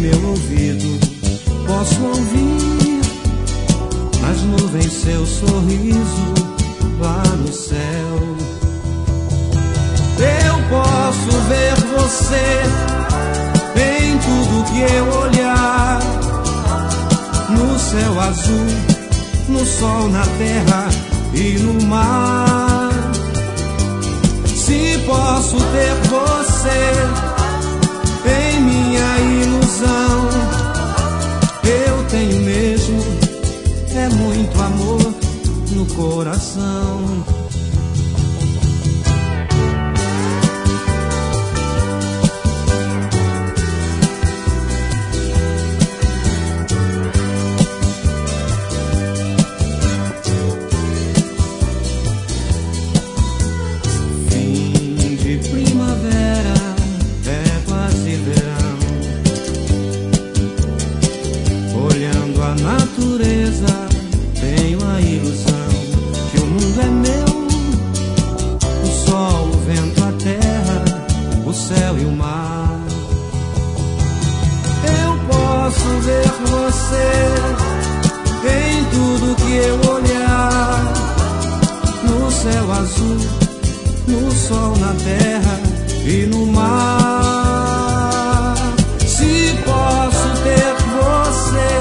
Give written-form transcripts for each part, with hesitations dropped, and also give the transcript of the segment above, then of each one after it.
meu ouvido posso ouvir nas nuvens seu sorriso lá no céu. Eu posso ver você em tudo que eu olhar, no céu azul, no sol, na terra e no mar. Se posso ter você em minha ilusão, eu tenho mesmo, é muito amor no coração. Tenho a ilusão que o mundo é meu, o sol, o vento, a terra, o céu e o mar. Eu posso ver você em tudo que eu olhar, no céu azul, no sol, na terra e no mar. Se posso ter você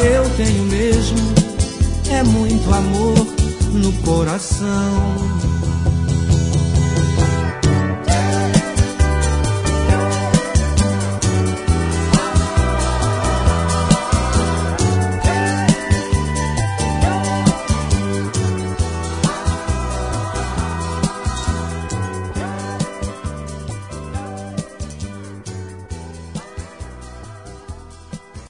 tenho mesmo, é muito amor no coração.